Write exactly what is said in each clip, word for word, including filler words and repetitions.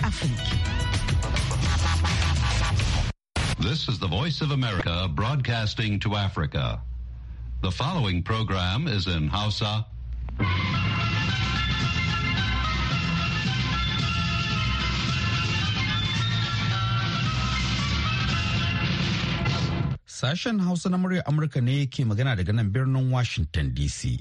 aiki. This is the Voice of America broadcasting to Africa. The following program is in Hausa. Sashen Hausa na muryar Amurka ne ke magana daga nan birnin Washington D C.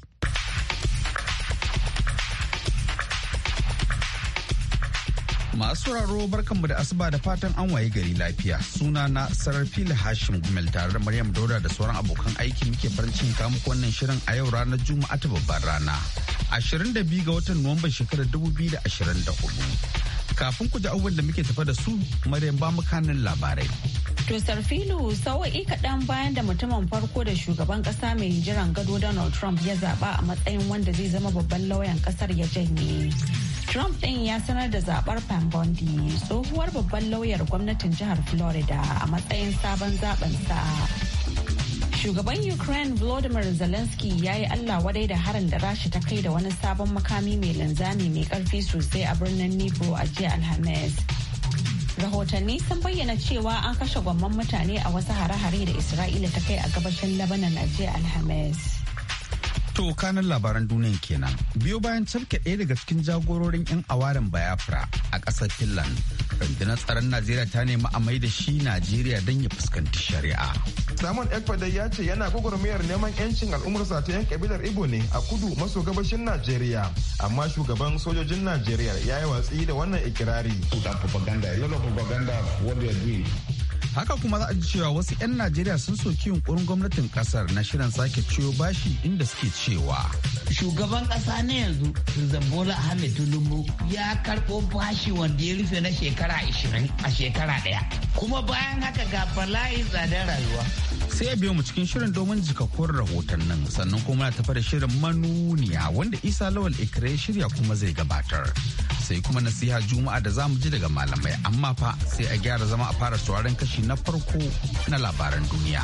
Masu sauraro barkanmu da asuba da fatan an waye gari lafiya. Suna na Sarfila Hashim Gumel tare da Maryam Dauda da sauran abokan aiki muke farin cikin kawo muku wannan shirin a yau ranar Juma'a ta babbar rana. ashirin da biyu ga watan Nuwamban shekarar dubu biyu da ashirin da hudu. Kafin ku ji abubuwan da muke tafa da su, Maryam ba mu kanin labarai. To Sarfilu sawa'i kaɗan bayan da mutumin farko da shugaban ƙasa mai jiran gado Donald Trump ya zaɓa a matsayin wanda zai zama babban lauyan ƙasar ya janye. Trump ɗin ya sanar da zaɓar Pam Bondi, tsohuwar babban lauyar gwamnatin jihar Florida a matsayin sabon zaɓensa. Shugaban Ukraine Volodymyr Zelensky ya yi Allah wadai da harin da Rasha ta kai da wani sabon makami mai linzami mai ƙarfi sosai a birnin Dnipro a jiya Alhamis. Rahotanni sun bayyana cewa an kashe gwamman mutane a wasu hare-hare da Isra'ila ta kai a gabashin Lebanon a jiya Alhamis. To kanan labaran duniya kenan. Biyo bayan cafke ɗaya daga cikin jagororin 'yan awaren Biafra a ƙasar Finland. Rundunar tsaron Najeriya ta nemi a mai da shi Najeriya don ya fuskanci shari'a. Simon Ekpade ya ce yana gwagwarmayar neman 'yancin al'ummarsa ta 'yan kabilar Igbo ne a kudu maso gabashin Najeriya. Amma shugaban sojojin Najeriya ya yi watsi da wannan ikirari. Haka kuma za a ji cewa wasu 'yan Najeriya sun soki yunkurin gwamnatin kasar na shirin sake ciyo bashi inda suke cewa. Shugaban kasa na yanzu, Bola Ahmed Tinubu ya karɓo bashi wanda ya rufe na shekara ashirin a shekara ɗaya. Kuma bayan haka ga bala'i tsadar rayuwa. Sai a biyo mu cikin shirin domin jikakkun rahotannin sannan kuma na tafi da shirin manuniya wanda Isa Lawal Ikre shirya kuma zai gabatar. Sai kuma nasiha Juma'a da zamu ji daga malamai amma fa sai a gyara zama a fara sauraron kashi na farko na labaran duniya.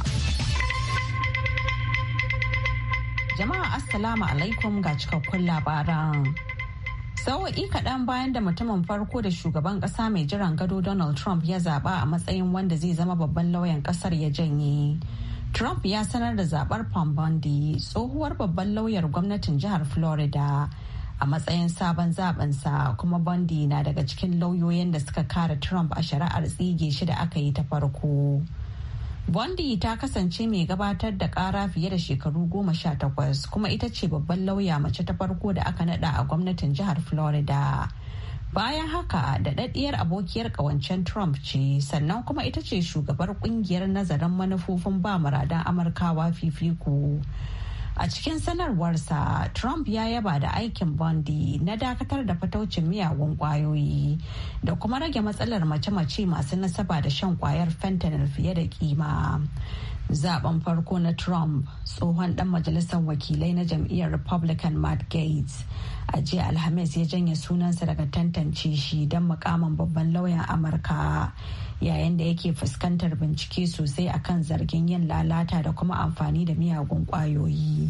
Jama'a Assalamu alaikum ga cikakkun labaran. Sawa'i kaɗan bayan da mutumin farko da shugaban ƙasa mai jiran gado Donald Trump ya zaɓa a matsayin wanda zai zama babban lauyan ƙasar ya janye. Trump ya sanar da zaɓar Pam Bondi, tsohuwar babban lauyar gwamnatin jihar Florida, a matsayin sabon zaɓensa, kuma Bondi na daga cikin lauyoyin da suka kare Trump a shari'ar tsige shi da aka yi ta farko. Bondi ta kasance mai gabatar da kara fiye da shekaru goma sha takwas kuma ita ce babban lauya mace ta farko da aka nada a gwamnatin jihar Florida. Bayan haka daɗaɗɗiyar abokiyar ƙawancen Trump ce sannan kuma ita ce shugabar ƙungiyar nazarin manufofin ba muradan Amurkawa fifiko. A cikin sanarwarsa, Trump ya yaba da aikin Bondi na dakatar da fataucin miyagun kwayoyi da kuma rage matsalar mace-mace masu nasaba da shan kwayar fentanyl fiye da kima. Zaben farko na Trump, tsohon dan majalisar wakilai na jam'iyyar Republican Matt Gaetz, a jiya Alhamis ya janye sunansa daga tantance shi don mukamin babban lauyan Amurka, yayin da yake fuskantar bincike sosai akan zargin yin lalata da kuma amfani da miyagun kwayoyi.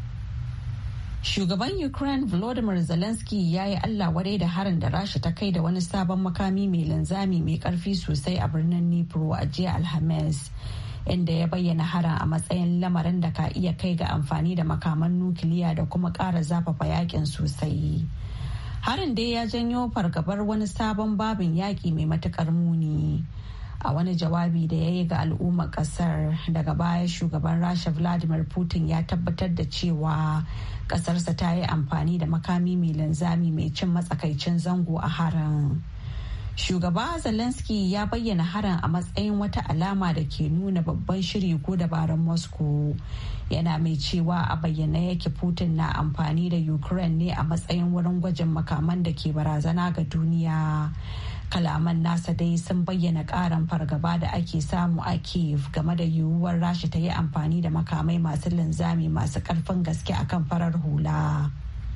Shugaban Ukraine Volodymyr Zelensky ya yi Allah wadai da harin da Rasha ta kai da wani sabon makami mai linzami mai karfi sosai a birnin Dnipro a jiya Alhamis, inda ya bayyana harin a matsayin lamarin da ka iya kai ga amfani da makaman nukiliya da kuma ƙara zafafa yakin sosai. Harin dai ya janyo fargabar wani sabon babin yaƙi mai matuƙar muni. A wani jawabi da ya yi ga al'ummar ƙasar, daga baya shugaban Rasha Vladimir Putin ya tabbatar da cewa ƙasarsa ta yi amfani da makami mai linzami mai cin matsakaicin zango a harin. Shugaba Zelensky ya bayyana harin a matsayin wata alama da ke nuna babban shiri ko dabarun Moscow. Yana mai cewa a bayyane yake Putin na amfani da Ukraine ne a matsayin wurin gwajin makaman da ke barazana ga duniya. Kalaman nasa dai sun bayyana karin fargaba da ake samu a Kyiv game da yiwuwar Rasha ta yi amfani da makamai masu linzami masu karfin gaske akan farar hula.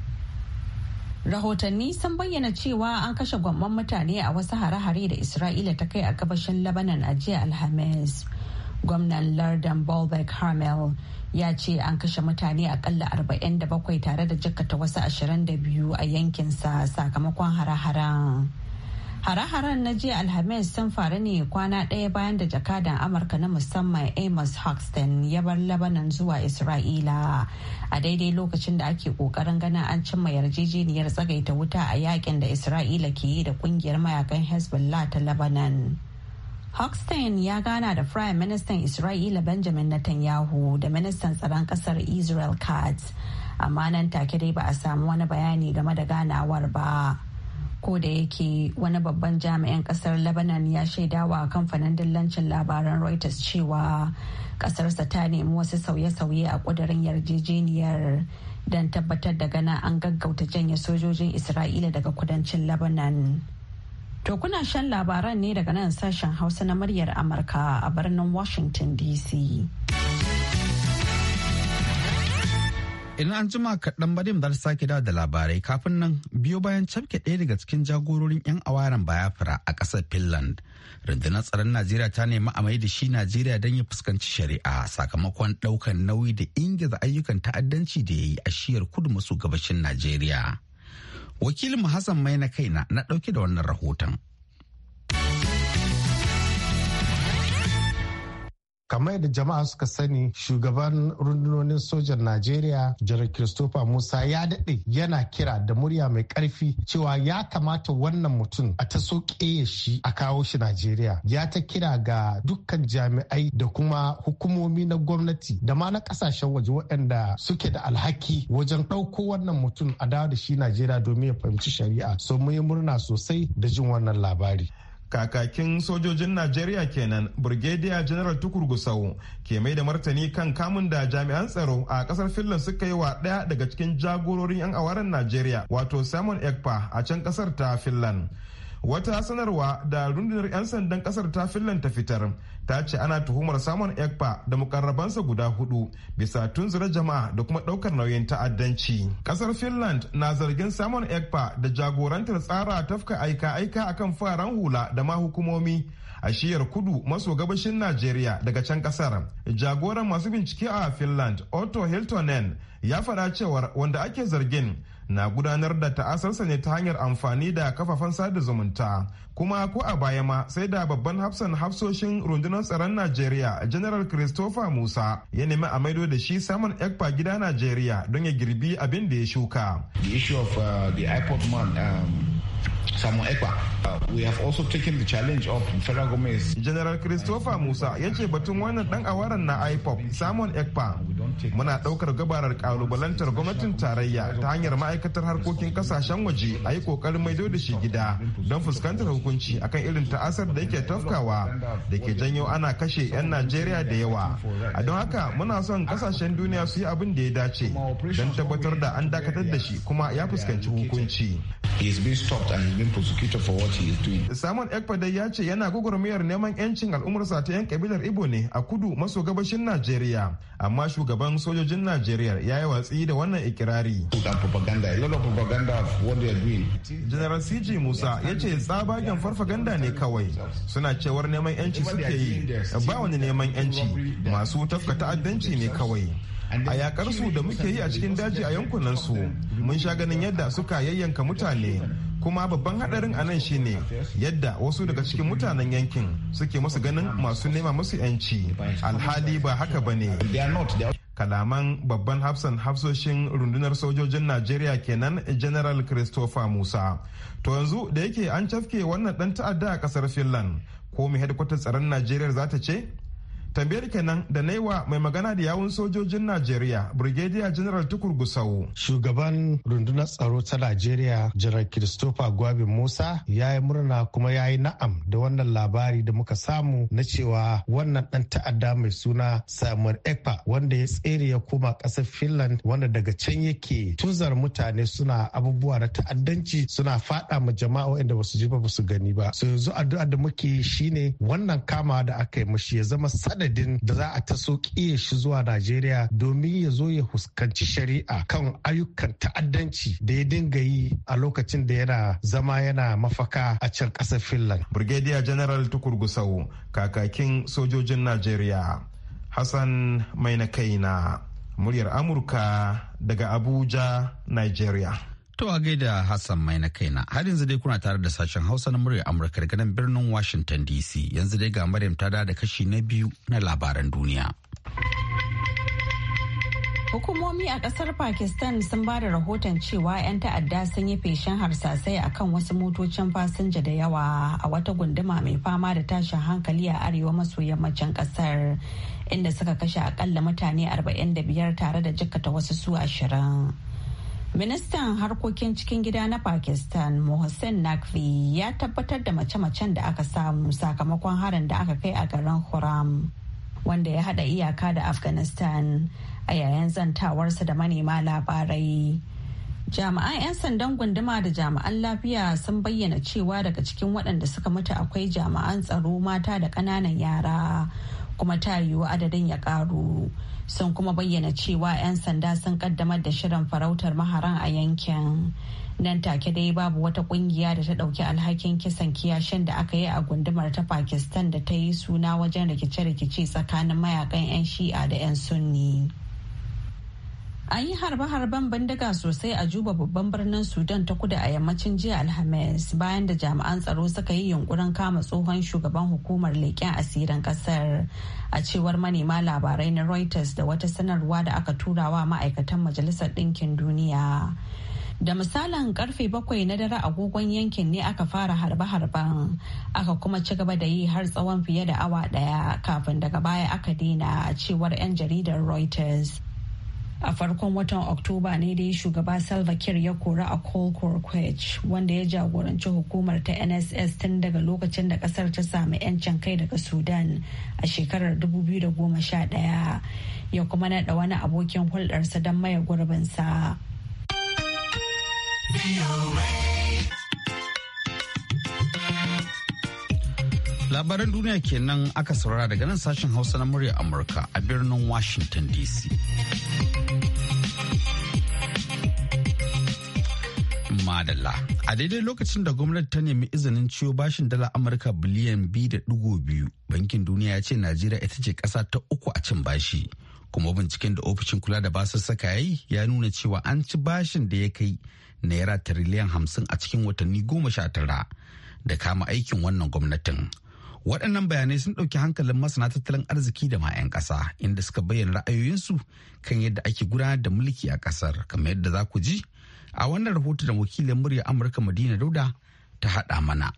Rahotanni sun bayyana cewa an kashe gwamman mutane a wasu hare-hare da Isra'ila ta kai a gabashin Lebanon a jiya Alhamis. Gwamnan lardin Baalbek Harmel ya ce an kashe mutane akalla arba'in da bakwai tare da jikkata wasu ashirin da biyu a yankinsa sakamakon hare-haren. Hare-haren na jiya Alhamis sun faru ne kwana ɗaya bayan da jakadan Amurka na musamman Amos Hochstein ya bar Lebanon zuwa Isra'ila a daidai lokacin da ake kokarin ganin an cimma yarjejeniyar tsagaita wuta a yakin da Isra'ila ke yi da kungiyar mayakan Hezbollah ta Lebanon. Hochstein ya gana da Prime Minister Isra'ila Benjamin Netanyahu da Ministan Tsaron Kasar Israel Katz, amma nan take dai ba a samu wani bayani game da ganawar ba. Ko da yake wani babban jami'in kasar Lebanon ya shaidawa kamfanin dillancin labaran Reuters cewa kasarsa ta nemi wasu sauye-sauye a kudirin yarjejeniyar don tabbatar da gana an gaggauta janye sojojin Isra'ila daga kudancin Lebanon. To kuna shan labaran ne daga nan sashen Hausa na muryar Amurka a birnin Washington D C. Idan an jima kaɗan bari mu sake dawo da labarai kafin nan biyo bayan cafke ɗaya daga cikin jagororin 'yan awaren Biafra a ƙasar Finland. Rundunar tsaron Najeriya ta nemi a mai da shi Najeriya don ya fuskanci shari'a sakamakon ɗaukar nauyi da ingiza ayyukan ta'addanci da ya yi a shiyar kudu maso gabashin Najeriya. Wakilin Hassan Mai na kaina na ɗauke da wannan rahoton. Kamar yadda jama'a suka sani, shugaban rundunonin sojan Najeriya Janar Christopher Musa ya daɗe yana kira da murya mai ƙarfi cewa ya kamata wannan mutum a ta soke shi a kawo shi Najeriya. Ya ta kira ga dukkan jami'ai da kuma hukumomi na gwamnati da ma na ƙasashen waje waɗanda suke da alhaki wajen ɗauko wannan mutum a dawo da shi Najeriya domin ya fahimci shari'a. So mun yi murna sosai da jin wannan labari. Kakakin sojojin Najeriya kenan Brigadier General Tukur Gusau ke mai da martani kan kamun da jami'an tsaro a kasar Finland suka yi wa ɗaya daga cikin jagororin 'yan awaren Najeriya wato Simon Ekpa a can kasar ta Finland. Wata sanarwa da rundunar 'yan sandan kasar ta Finland ta fitar ta ce ana tuhumar Simon Ekpa da mukarrabansa guda hudu bisa tunzura jama'a da kuma daukar nauyin ta'addanci. Kasar Finland na zargin Simon Ekpa da jagorantar tsara tafka aika-aika akan fararen hula da ma hukumomi a shiyar kudu maso gabashin Najeriya daga can kasar. Jagoran masu bincike a Finland, Otto Hiltonen, ya faɗa cewar wanda ake zargin na gudanar da ta'asarsa ne ta hanyar amfani da kafafen sada zumunta, kuma ko a baya ma sai da babban hafsan hafsoshin rundunar tsaron Najeriya General Christopher Musa ya nemi a maido da shi Simon Ekpa gida Najeriya don ya girbi abin da ya shuka. The issue of uh, the iPod man um... Simon Ekpa. Uh, we have also taken the challenge of federal government. General Christopher Musa ya ce batun wannan dan awaran na I P O P Simon Ekpa muna daukar gabarar kalubalantar gwamnatin tarayya ta hanyar ma'aikatar harkokin kasashen waje a yi kokarin maido da shi gida don fuskantar hukunci akan irin ta'asar da yake tafkawa da ke janyo ana kashe 'yan Najeriya da yawa. A don haka muna son kasashen duniya su yi abin da ya dace don tabbatar da an dakatar da shi kuma ya fuskanci hukunci. He is being stopped and being prosecuted for what he is doing. Simon Ekpa dai ya ce yana gwagwarmayar neman 'yancin al'ummarsa ta 'yan kabilar Igbo ne a kudu maso gabashin Najeriya, amma shugaban sojojin Najeriya ya yi watsi da wannan ikirari. General C J Musa ya ce tsabagen farfaganda ne kawai, suna cewar neman 'yanci suke yi, ba wani neman 'yanci, masu tafka ta'addanci ne kawai. A yakar su da muke yi a cikin daji a yankunan su mun sha ganin yadda suka yayyanka mutane, kuma babban hadarin anan shine yadda wasu daga cikin mutanen yankin suke masu ganin masu nema masu yanci, alhali ba haka bane. Kalaman babban hafsan hafsoshin rundunar sojojin Najeriya kenan General Christopher Musa. To yanzu da yake an cafke wannan dan ta'adda a kasar Finland, ko mai hedkwatar tsaron Najeriya za ta ce? Tambayar kenan da naiwa mai magana da yawun sojojin Najeriya Brigadier General Tukur Gusau. Shugaban rundunar tsaro ta Najeriya General Christopher Gwabin Musa ya yi murna kuma ya yi na'am da wannan labari da muka samu na cewa wannan dan ta'adda mai suna Simon Ekpa wanda ya tsere ya koma ƙasar Finland, wanda daga can yake tunzar mutane suna abubuwa na ta'addanci suna fada ma jama'a waɗanda ba su ji ba ba su gani ba. So yanzu addu'a da muke shine wannan kama da aka yi mashi ya zama adadin da za a taso kiye shi zuwa Najeriya domin ya zo ya fuskanci shari'a kan ayyukan ta'addanci da ya dinga yi a lokacin da yana zama yana mafaka a can ƙasar Finland. Brigadier General Tukur Gusau, kakakin sojojin Najeriya. Hassan Mai na kaina, muryar Amurka daga Abuja, Nigeria. To a gaida Hassan mai na kaina. Har yanzu dai kuna tare da sashen Hausa na muryar Amurka daga nan birnin Washington D C. Yanzu dai ga Maryam ta da kashi na biyu na labaran duniya. Hukumomi a kasar Pakistan sun ba da rahoton cewa 'yan ta'adda sun yi feshin harsasai akan wasu motocin fasinja da yawa a wata gunduma mai fama da tashin hankali a arewa maso yammacin kasar, inda suka kashe akalla mutane arba'in da biyar tare da jikkata wasu su ashirin. Ministan harkokin cikin gida na Pakistan, Mohsen Naqvi, ya tabbatar da mace-macen da aka samu sakamakon harin da aka kai a garin Huram, wanda ya hada iyaka da Afghanistan, a yayin zantawarsa da manema labarai. Jami'an 'yan sandan gunduma da jami'an lafiya sun bayyana cewa daga cikin waɗanda suka mutu akwai jami'an tsaro mata da ƙananan yara, kuma ta yiwu adadin ya ƙaru. Sun kuma bayyana cewa 'yan sanda sun kaddamar da shirin farautar maharan a yankin. Nan take dai babu wata kungiya da ta dauki alhakin kisan kiyashin da aka yi a gundumar ta Pakistan da ta yi suna wajen rikice-rikice tsakanin mayakan 'yan shi'a da 'yan sunni. An yi harbe-harben bindiga sosai a Juba, babban birnin Sudan ta kudu a yammacin jiya Alhamis, bayan da jami'an tsaro suka yi yunkurin kama tsohon shugaban hukumar leƙen asirin ƙasar, a cewar manema labarai na Reuters da wata sanarwa da aka turawa ma'aikatan Majalisar Ɗinkin Duniya. Da misalin karfe bakwai na dare agogon yankin ne aka fara harbe-harben, aka kuma ci gaba da yi har tsawon fiye da awa ɗaya kafin daga baya aka daina, a cewar 'yan jaridar Reuters. A farkon watan Oktoba ne dai shugaba Salva Kiir ya kori a Kolkorkwech, wanda ya jagoranci hukumar ta N S S tun daga lokacin da kasar ta sami 'yancin kai daga Sudan a shekarar dubu biyu da goma sha ɗaya, ya kuma naɗa wani abokin hulɗarsa don maye gurbinsa. Labaran duniya kenan aka saurara daga nan sashen Hausa na murya Amurka a birnin Washington D C. Madalla. A daidai lokacin da gwamnati ta nemi izinin ciwo bashin dala Amurka biliyan biyu da digo biyu, Bankin Duniya ya ce Najeriya ita ce ƙasa ta uku a cin bashi. Kuma binciken da ofishin kula da basussuka yi ya nuna cewa an ci bashin da ya kai naira tiriliyan hamsin a cikin watanni goma sha tara da kama aikin wannan gwamnatin. Waɗannan bayanai sun ɗauki hankalin masana tattalin arziki da ma 'yan ƙasa, inda suka bayyana ra'ayoyinsu kan yadda ake gudanar da mulki a ƙasar, kamar yadda za ku ji a wannan rahoto da wakilin murya Amurka Madina Dauda ta haɗa mana.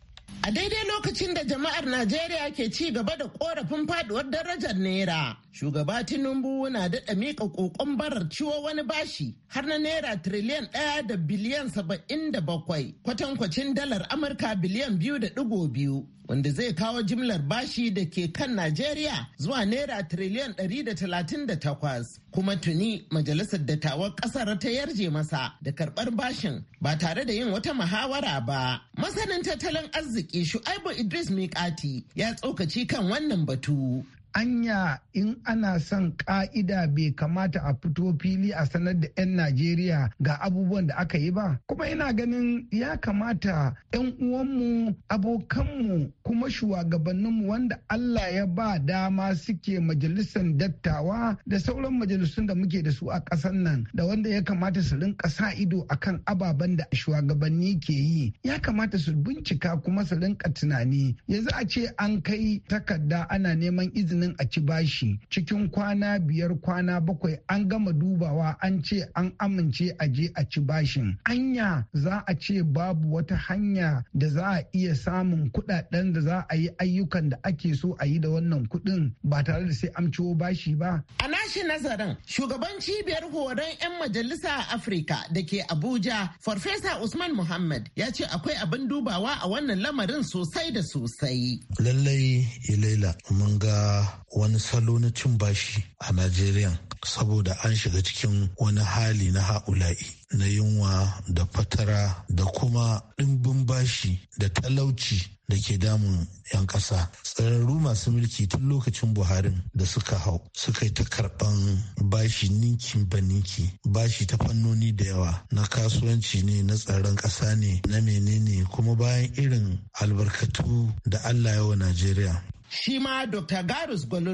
A daidai lokacin da jama'ar Najeriya ke ci gaba da korafin faduwar darajar Naira, shugaba Tinubu na daɗa miƙa ƙoƙon barar ciwo wani bashi har na Naira tiriliyan ɗaya da biliyan saba'in da bakwai, kwatankwacin dalar Amurka biliyan biyu da ɗigo biyu, wanda zai kawo jimlar bashi da ke kan Najeriya zuwa Naira tiriliyan ɗari da talatin da takwas. Kuma tuni Majalisar Dattawan ƙasar ta yarje masa da karɓar bashin ba tare da yin wata muhawara ba. Masanin tattalin arziki Shu'aibu Idris Mikati ya tsokaci kan wannan batu. Anya in ana son ka'ida bai kamata a fito fili a sanar da 'yan Najeriya ga abubuwan da aka yi ba. Kuma ina ganin ya kamata 'yan uwanmu, abokanmu, kuma shugabanninmu wanda Allah ya ba dama suke majalisar dattawa da sauran majalisun da muke da su a ƙasar nan, da wanda ya kamata su rinka sa ido akan ababen da shugabanni ke yi. Ya kamata su bincika kuma su rinka tunani. Yanzu a ce an kai takarda ana neman izinin a ci bashi cikin kwana biyar kwana bakwai an gama dubawa an ce an amince a je a ci bashin. Anya za a ce babu wata hanya da za a iya samun kudaden da za a yi ayyukan da ake so a yi da wannan kudin ba tare da sai an ciwo bashi ba. A nashi nazarin shugaban cibiyar horon 'yan majalisa a Afirka da ke Abuja, Farfesa Usman Muhammad ya ce akwai abin dubawa a wannan lamarin sosai da sosai. Lallai Ilaila mun ga wani salo na cin bashi a Najeriya saboda an shiga cikin wani hali na ha'ula'i na yunwa da fatara da kuma ɗimbin bashi da talauci da ke damun 'yan ƙasa. Tsararru masu mulki tun lokacin Buharin da suka hau suka yi ta karɓan bashi ninkin ba ninki, bashi ta fannoni da yawa, na kasuwanci ne, na tsaron ƙasa ne, na menene, kuma bayan irin albarkatu da Allah yawa Najeriya. Shi ma Doctor Garus Gololo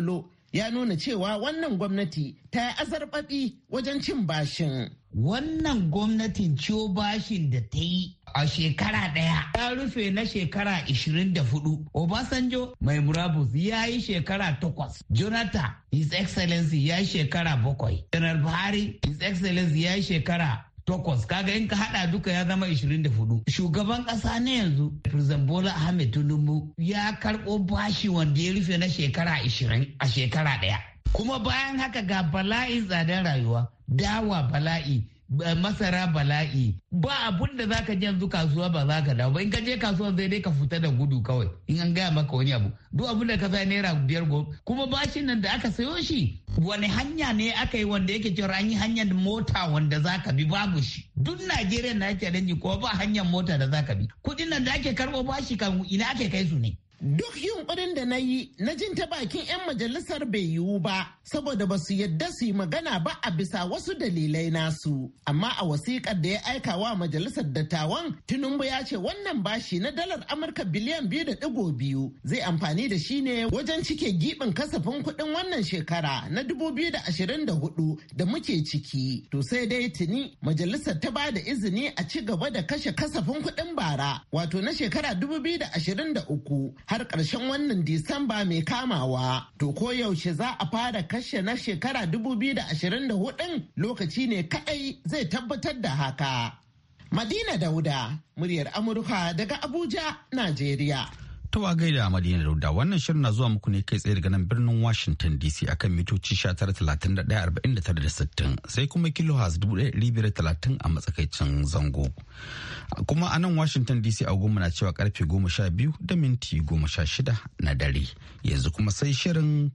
ya nuna cewa wannan gwamnati ta yi azarbaɓi wajen cin bashin. Wannan gwamnatin ciwo bashin da ta yi a shekara ɗaya ya rufe na shekara ishirin da hudu. Obasanjo mai murabus ya yi shekara takwas. Jonathan, His Excellency ya yi shekara bakwai. General Buhari, His Excellency ya yi shekara takwas. Kaga in ka hada duka ya zama ishirin da hudu. Shugaban kasa na yanzu President Bola Ahmed Tinubu ya karɓo bashi wanda ya rufe na shekara ishirin a shekara ɗaya. Kuma bayan haka ga bala'i tsadar rayuwa, dawa bala'i, masara bala'i, ba abun da zaka je yanzu kasuwa ba za ka dawo ba. In ka je kasuwa zai dai ka fita da gudu kawai in an gaya maka wani abu. Duk abun da ka sa naira biyar go. Kuma bashin nan da aka sayo shi wani hanya ne aka yi wanda yake cewa an yi hanyar mota wanda za ka bi babu shi. Duk Najeriya na ake danji ko ba hanyar mota da za ka bi. Kuɗin nan da ake karɓo bashi kan ina ake kai su ne. Duk yunkurin da na yi na jin ta bakin 'yan majalisar bai yiwu ba saboda ba su yadda su yi magana ba a bisa wasu dalilai nasu. Amma a wasiƙar da ya aika wa majalisar dattawan, Tinubu ya ce wannan bashi na dalar Amurka biliyan biyu da ɗigo biyu zai amfani da shi ne wajen cike giɓin kasafin kuɗin wannan shekara na dubu biyu da ashirin da hudu da muke ciki. To sai dai tuni majalisar ta ba da izini a ci gaba da kashe kasafin kuɗin bara wato na shekara dubu biyu da ashirin da uku. Har ƙarshen wannan Disamba mai kamawa. To ko yaushe za a fara kashe na shekara dubu biyu da ashirin da hudun lokaci ne kaɗai zai tabbatar da haka. Madina Dauda, muryar Amurka daga Abuja, Najeriya. To a gaida Madina Dauda, wannan shirin na zuwa muku ne kai tsaye daga nan birnin Washington D C akan mitoci sha tara talatin da ɗaya arba'in da tara da sittin sai kuma kilohaz dubu ɗaya ɗari biyar talatin a matsakaicin zango. Kuma a nan Washington D C a goma na cewa karfe goma sha biyu da minti goma sha shida na dare. Yanzu kuma sai shirin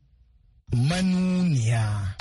manuniya.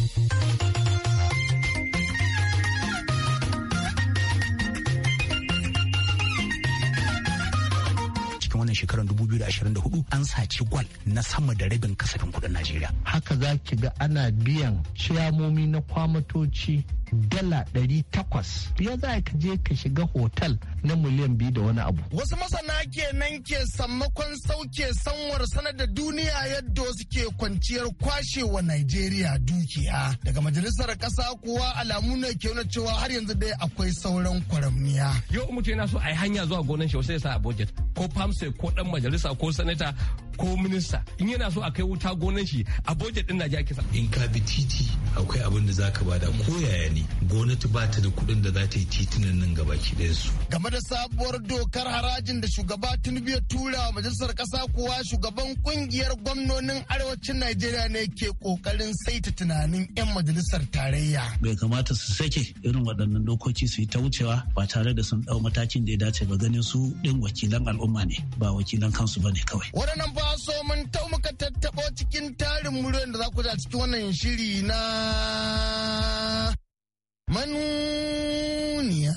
Wannan shekarar dubu biyu da ashirin da hudu an saci gwal na sama da rabin kasafin kudin Najeriya. Haka za ki ga ana biyan ciyamomi na kwamatoci dala ɗari takwas. Ya za ka je ka shiga hotel na miliyan biyu da wani abu. Wasu masana kenan ke sammakon sauke sanwar sanar da duniya yadda suke kwanciyar kwashewa Najeriya dukiya. Daga majalisar ƙasa kuwa alamu ne ke nuna cewa har yanzu dai akwai sauran kwaramniya. Yau mutum yana so a yi hanya zuwa gonan shi sai ya sa a budget ko famsa ko dan majalisa ko sanata ko minista in yana so a kai wuta gonan shi a budget din Najeriya kisa. In ka bi titi akwai abin da zaka bada ko yaya ne gwamnati ba ta da kuɗin da za ta yi titunan nan gabaki ɗayan su. Game da sabuwar dokar harajin da shugaba Tinubu ya tura wa majalisar ƙasa kuwa shugaban kungiyar gwamnonin arewacin Najeriya ne ke kokarin saita tunanin 'yan majalisar tarayya. Bai kamata su sake irin waɗannan dokoki su yi ta wucewa ba tare da sun ɗau matakin da ya dace ba ganin su ɗin wakilan al'umma ne ba wakilan kansu ba ne kawai. Waɗannan ba so mun tau muka tattaɓo cikin tarin muryoyin da za ku ji a cikin wannan shiri na manuniya.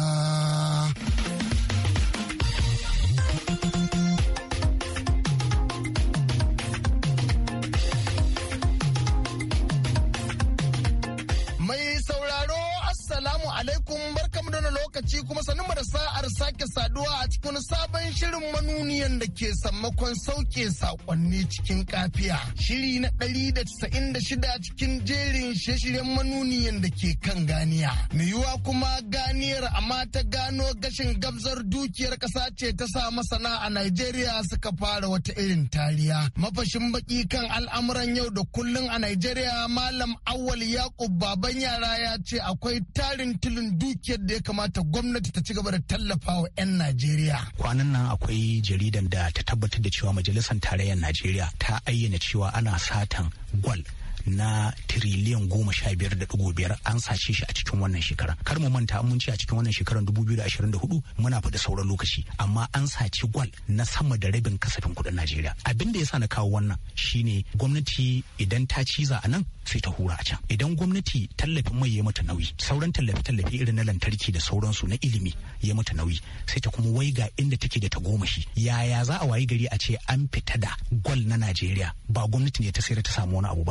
Mai sauraro Assalamu alaikum barkamu da lokaci kuma sanin da sa'ar sake saduwa a cikin sabon shirin manuniyan da ke sammakon sauke sakonni cikin kafiya. Shiri na ɗari da casa'in da shida cikin jerin shirye-shiryen manuniyan da ke kan ganiya. Mai yiwuwa kuma ganiyar amma ta gano gashin gabzar dukiyar ƙasa ce ta sa masana a Najeriya suka fara wata irin tariya. Mafashin baki kan al'amuran yau da kullun a Najeriya Malam Awwal Yakub Baban Yara ya ce akwai tarin tilin dukiyar da ya kamata gwamnati ta ci gaba da tallafa wa 'yan Najeriya. Kwanan nan akwai jaridan da ta tabbatar da cewa majalisar tarayyar Najeriya ta ayyana cewa ana satan gwal na tiriliyan goma sha biyar da digo biyar an sace shi a cikin wannan shekara. Kar mu manta mun ce a cikin wannan shekarar dubu biyu da ashirin da hudu muna faɗi sauran lokaci amma an saci gwal na sama da rabin kasafin kuɗin Najeriya. Abin da yasa na kawo wannan shine gwamnati idan ta ciza a nan sai ta hura a can. Idan gwamnati tallafin mai ya mata nauyi sauran tallafe-tallafe irin na lantarki da sauransu na ilimi ya mata nauyi sai ta kuma waiga inda take da tagomashi. Yaya za a wayi gari a ce an fita da gwal na Najeriya ba gwamnati ne ta sayar ta samu wani abu ba na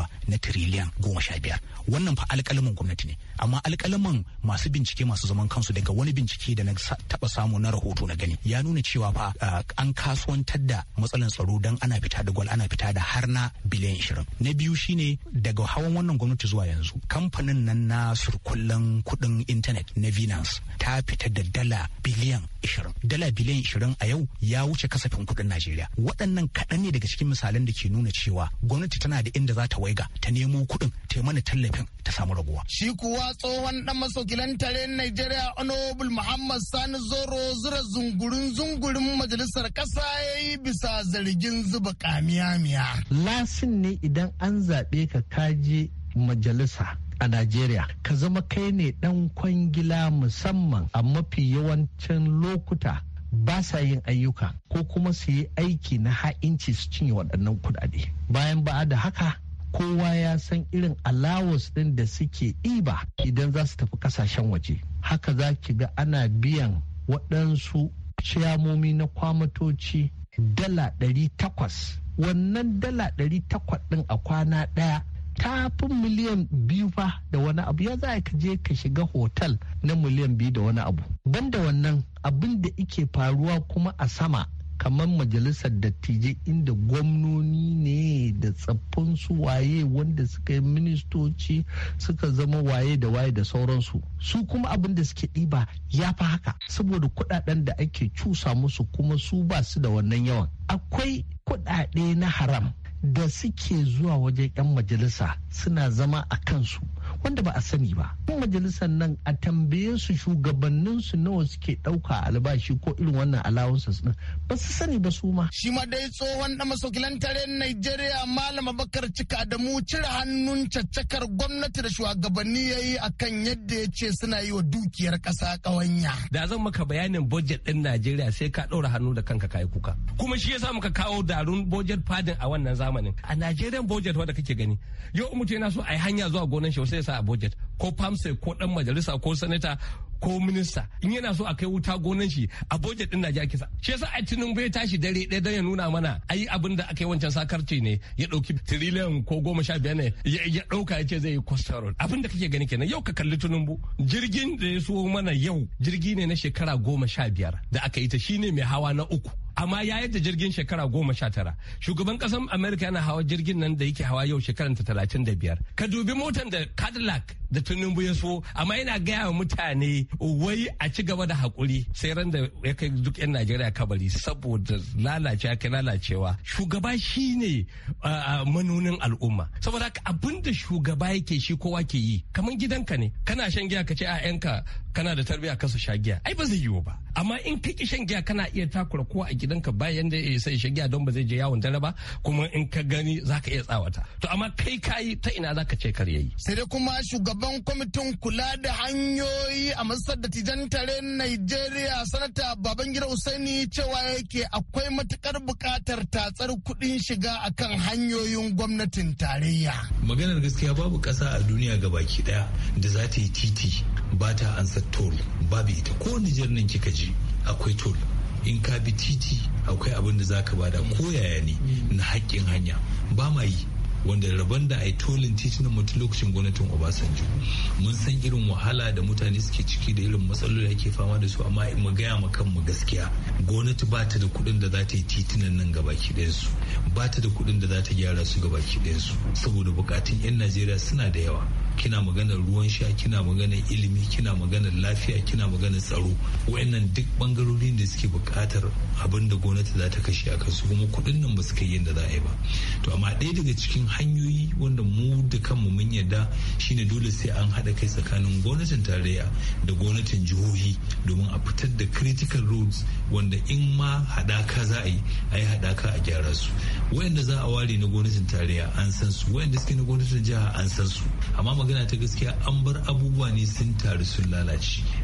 tiriliyan goma sha biyar. Wannan fa alƙalamin gwamnati ne, amma alƙalamin masu bincike masu zaman kansu daga wani bincike da na taɓa samu na rahoto na gani ya nuna cewa fa an kasuwantar da matsalan tsaro dan ana fita da gwal ana fita da har na biliyan ishirin. Na biyu shine daga hawan wannan gwamnati zuwa yanzu kamfanin nan na surkullen kuɗin intanet na Binance ta fita da dala biliyan ishirin. Dala biliyan ishirin a yau ya wuce kasafin kuɗin Najeriya. Waɗannan kaɗan ne daga cikin misalan da ke nuna cewa gwamnati tana da inda za ta waiga ta nemo kuɗin ta mana tallafin ta samu raguwa. Shi kuwa tsohon dan masaukilan tare Najeriya Honorable Muhammad Sani Zoro zura zungurin zungurin majalisar ƙasa ya yi bisa zargin zuba kamiyamiya. Lasin ne idan an zaɓe ka kaje majalisa a Najeriya ka zama kai ne dan kwangila musamman a mafi yawancin lokuta ba sa yin ayyuka ko kuma su yi aiki na ha'inci su cinye waɗannan kuɗaɗe. Bayan ba da haka kowa ya san irin allowance ɗin da suke ɗiba idan za su tafi ƙasashen waje. Haka za ki ga ana biyan waɗansu ciyamomi na kwamatoci dala ɗari takwas. Wannan dala ɗari takwas ɗin a kwana ɗaya ta fi miliyan biyu fa da wani abu. Ya za ka je ka shiga hotel na miliyan biyu da wani abu. Banda wannan abin da ike faruwa kuma a sama kamar majalisar dattijai inda gwamnoni ne da tsaffin su waye wanda suka yi ministoci suka zama waye da waye da sauransu, su kuma abin da suke ɗiba ya fi haka saboda kuɗaɗen da ake cusa musu kuma su ba su da wannan yawan. Akwai kuɗaɗe na haram da suke zuwa wajen 'yan majalisa suna zama a kansu wanda ba a sani ba. Yan majalisar nan a tambaye su shugabannin su nawa suke ɗauka albashi ko irin wannan allowances din ba su sani ba su ma. Shi ma dai tsohon da masaukilan tare Najeriya Malam Bakar Cika da mu cire hannun caccakar gwamnati da shugabanni yayi akan yadda ya ce suna yi wa dukiyar ƙasa ƙawanya. Da zan maka bayanin budget din Najeriya sai ka ɗaura hannu da kanka kai kuka. Kuma shi yasa muka kawo darun budget fadin a wannan zamanin. A Nigerian budget wanda kake gani yau mutum yana so a yi hanya zuwa gonan shi sai ya sa a budget ko famsa ko dan majalisa ko sanata ko minista in yana so a kai wuta gonan shi a budget din Najeriya kisa. Shi yasa a Tinubu ya tashi dare ɗaya don ya nuna mana ayi abin da aka yi wancan sakarci ne ya ɗauki tiriliyan ko goma sha biyar ne ya ɗauka ya ce zai yi coastal road. Abin da kake gani kenan yau ka kalli Tinubu jirgin da ya so mana yau jirgi ne na shekara goma sha biyar da aka yi ta shine mai hawa na uku. Amma ya yadda jirgin shekara goma sha tara. Shugaban ƙasar Amerika yana hawa jirgin nan da yake hawa yau shekaran ta talatin da biyar. Ka dubi motan da Cadillac da Tinubu ya so, amma yana gaya wa mutane wai a ci gaba da haƙuri sai ran da ya kai duk 'yan Najeriya kabari saboda lalace ya kai lalacewa. Shugaba shi ne manonin al'umma. Saboda haka abin da shugaba yake shi kowa ke yi. Kamar gidanka ne, kana shan giya ka ce a 'yanka kana da tarbiyya ka su sha giya. Ai ba zai yiwu ba. Amma in ka ki shan giya kana iya takura kowa a gidanka bayan da ya sai shan giya don ba zai je yawon dare ba, kuma in ka gani za ka iya tsawata. To amma kai kayi ta ina za ka ce kar yayi. Sai dai kuma shugaban kwamitin kula da hanyoyi a masar da tijan tare Najeriya sanata Babangida Usaini cewa yake akwai matukar buƙatar tatsar kuɗin shiga akan hanyoyin gwamnatin tarayya. Maganar gaskiya babu ƙasa a duniya gabaki ɗaya da za ta yi titi ba ta ansa toll, babu ita. Ko Nijar nan kika ji akwai toll. In ka bi titi akwai abin da zaka bada ko yaya ne na haƙƙin hanya ba ma yi, wanda rabon da a yi tolin titunan mutum lokacin gwamnatin Obasanjo mun san irin wahala da mutane suke ciki da irin matsaloli ake fama da su, amma mu gaya ma kanmu gaskiya gwamnati ba ta da kuɗin da za ta yi titunan nan gabaki ɗayansu, ba ta da kuɗin da za ta gyara su gabaki ɗayansu saboda bukatun 'yan Najeriya suna da yawa. Kina maganar ruwan sha, kina maganar ilimi, kina maganar lafiya, kina maganar tsaro, wayannan duk bangarorin da suke bukatar abin da gwamnati za ta kashe a kansu, kuma kuɗin nan ba su kai yadda za a yi ba. To amma ɗaya daga cikin hanyoyi wanda mu da kanmu mun yarda shine dole sai an haɗa kai tsakanin gwamnatin tarayya da gwamnatin jihohi domin a fitar da critical roads wanda in ma haɗaka za a yi a yi haɗaka a gyara su. Wayanda za a ware na gwamnatin tarayya an san su, wayanda suke na gwamnatin jiha an san su, amma magana ta gaskiya an bar abubuwa ne sun taru sun lalace.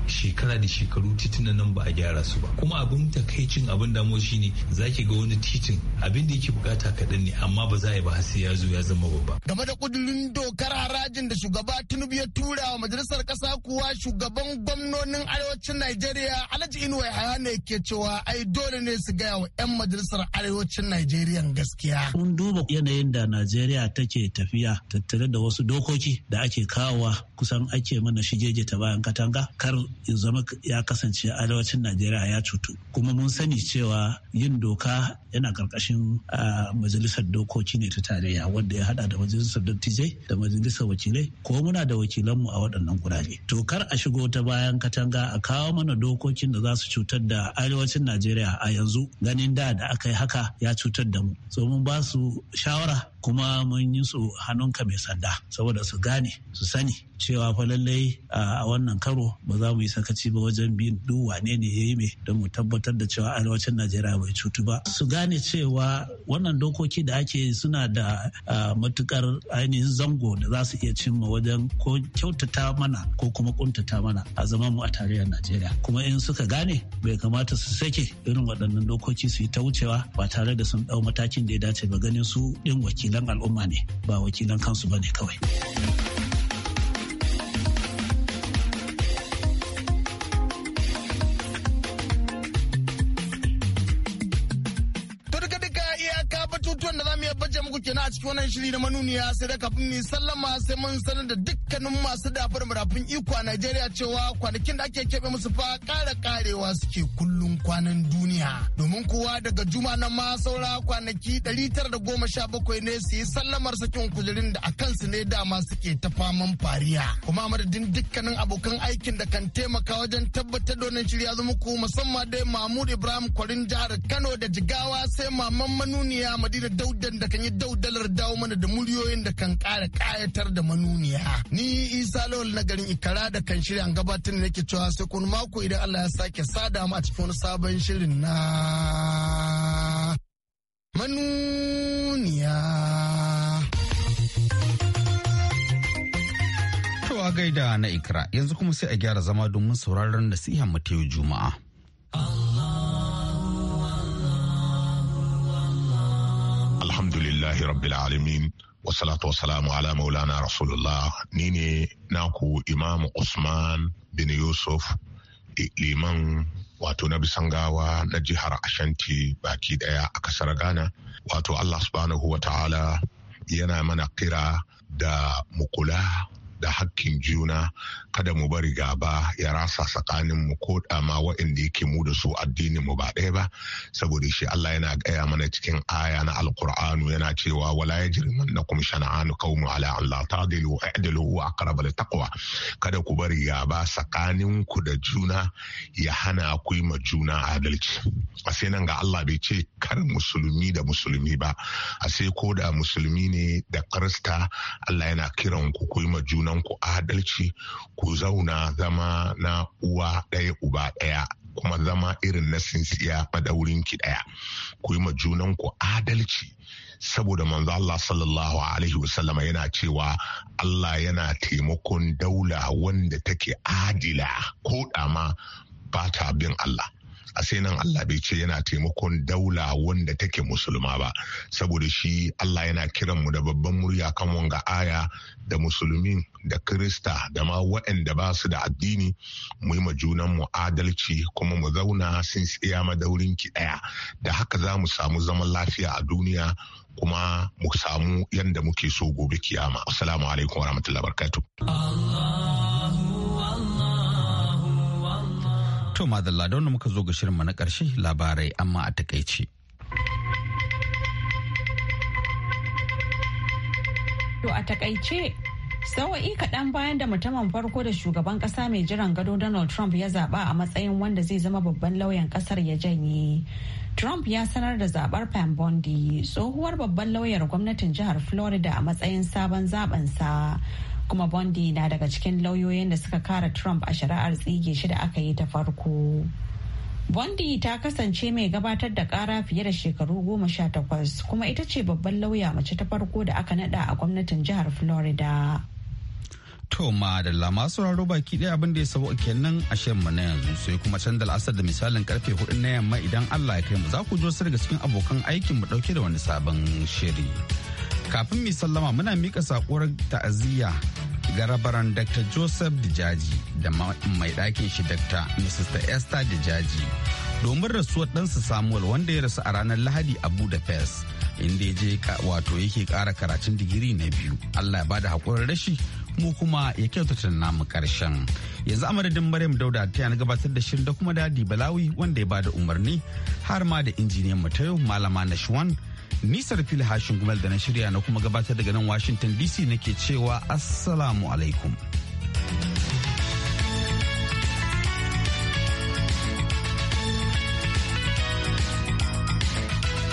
shekara da shekaru titunan nan ba a gyara su ba. Kuma abin takaicin abin damuwa shine zaki ga wani titin abin da yake bukata kaɗan ne amma ba za a yi ba har sai ya zo ya zama babba. Game da kudurin dokar harajin da shugaba Tinubu ya tura wa majalisar kasa kuwa shugaban gwamnonin arewacin Najeriya Alhaji Inuwa Yahaya ne ke cewa ai dole ne su gaya wa 'yan majalisar arewacin Najeriya gaskiya. Mun duba yanayin da Najeriya take tafiya tattare da wasu dokoki da ake kawowa kusan ake mana shigeje ta bayan katanga kar ya zama ya kasance arewacin Najeriya ya cutu. Kuma mun sani cewa yin doka yana karkashin majalisar dokoki ne ta tarayya wanda ya hada da majalisar dattijai da majalisar wakilai ko muna da wakilanmu a waɗannan gurare. To kar a shigo ta bayan katanga a kawo mana dokokin da za su cutar da arewacin Najeriya a yanzu ganin da da aka yi haka ya cutar da mu. So mun ba su shawara kuma mun yi su hannunka mai sanda saboda su gane su sani cewa fa lallai a wannan karo ba za mu yi sakaci ba wajen bin duk wane ne ya yi mai don mu tabbatar da cewa arewacin Najeriya bai cutu ba. Su gane cewa wannan dokoki da ake suna da matukar ainihin zango da za su iya cimma wajen ko kyautata mana ko kuma kuntata mana a zaman mu a tarayyar Najeriya. Kuma in suka gane bai kamata su sake irin waɗannan dokoki su yi ta wucewa ba tare da sun ɗau matakin da ya dace ba ganin su ɗin wakilan al'umma ne ba wakilan kansu ba ne kawai. kenan a cikin wannan shiri na manuniya sai da kafin ni sallama sai mun sanar da dukkanin masu dafar marafin iko a Najeriya cewa kwanakin da ake keɓe musu fa ƙara ƙarewa suke kullum kwanan duniya domin kowa daga juma na ma saura kwanaki ɗari tara da goma sha bakwai ne su yi sallamar sakin kujerin da a kansu ne dama suke ta faman fariya kuma madadin dukkanin abokan aikin da kan taimaka wajen tabbatar da wannan shiri ya zama ku musamman dai Mahmud Ibrahim Kwarin jihar Kano da Jigawa sai maman manuniya Madina Daudan da kan yi daudalar dawo mana da muryoyin da kan ƙara ƙayatar da manuniya. Ni Isa Lawal na garin Ikara da kan shirya gabatar da nake cewa sai kun mako idan Allah ya sake sada mu a cikin wani sabon shirin na manuniya. To a gaida na Ikra yanzu kuma sai a gyara zama domin sauraron nasihan mu ta yau Juma'a. Alhamdulillahi rabbil alamin wa salatu wa salamu ala maulana rasulullah ni ne naku Imam Usman bin Yusuf liman wato na bisangawa na jihar Ashanti baki daya a kasar Ghana. Wato Allah subhanahu wa ta'ala yana mana kira da mukula da hakkin juna, kada mu bari gaba ya rasa tsakanin mu ko dama waɗanda yake mu da su addinin mu ba ɗaya ba, saboda shi Allah yana gaya mana cikin aya na alqur'anu yana cewa wala yajrimannakum shana'anu qaumin ala an la ta'dilu i'dilu wa aqrabu littaqwa. Kada ku bari gaba tsakanin ku da juna ya hana ku yi ma juna adalci. A sai nan ga Allah bai ce kar musulmi da musulmi ba, a sai ko da musulmi ne da Kirista Allah yana kiran ku ku yi ma juna ku adalci, ku zauna zama na uwa ɗaya uba ɗaya, kuma zama irin na sinsiya madaurin ki ɗaya, ku yi ma junan ku adalci, saboda manzo Allah sallallahu alaihi wasallama yana cewa Allah yana taimakon daula wanda take adila ko dama ba ta bin Allah. A sai nan Allah bai ce yana taimakon daula wanda take musulma ba, saboda shi Allah yana kiran mu da babban murya kan wanga aya da musulmin da Kirista da ma waɗanda ba su da addini mu yi ma junan mu adalci kuma mu zauna sun tsiya madaurin ki ɗaya, da haka za mu samu zaman lafiya a duniya kuma mu samu yanda muke so gobe kiyama. Assalamu alaikum warahmatullahi wabarakatuh. To madalla da wanda muka zo ga shirinmu na ƙarshe labarai amma a takaice. To a takaice, sawa'i kaɗan bayan da mutumin farko da shugaban ƙasa mai jiran gado Donald Trump ya zaɓa a matsayin wanda zai zama babban lauyan ƙasar ya janye. Trump ya sanar da zaɓar Pam Bondi, tsohuwar babban lauyar gwamnatin jihar Florida a matsayin sabon zaɓensa. Kuma Bondi na daga cikin lauyoyin da suka kara Trump a shari'ar tsige shi da aka yi ta farko. Bondi ta kasance mai gabatar da kara fiye da shekaru goma sha takwas kuma ita ce babban lauya mace ta farko da aka nada a gwamnatin jihar Florida. To ma da lama sauraro baki ɗaya abin da ya sabo kenan a shirin na yanzu sai kuma can da la'asar da misalin karfe hudu na yamma idan Allah ya kai mu za ku jo su daga cikin abokan aikin mu dauke da wani sabon shiri. Kafin mi sallama muna mika sakuwar ta'aziyya ga rabaran Doctor Joseph Dijaji da mai ɗakin shi Doctor Misista Esther Dijaji domin rasuwar ɗansa Samuel wanda ya rasu a ranar Lahadi a Budapest inda ya je wato yake ƙara karatun digiri na biyu. Allah ya bada haƙurin rashi mu kuma ya kyautata namu karshen. Yanzu a madadin Maryam Dauda ta yana gabatar da shirin da kuma Dadi Balawi wanda ya bada umarni har ma da injiniyan mu ta yau Malama Nashwan. Nisar fili hashin gumal da na shirya na kuma gabatar daga nan Washington D C nake cewa Assalamu alaikum.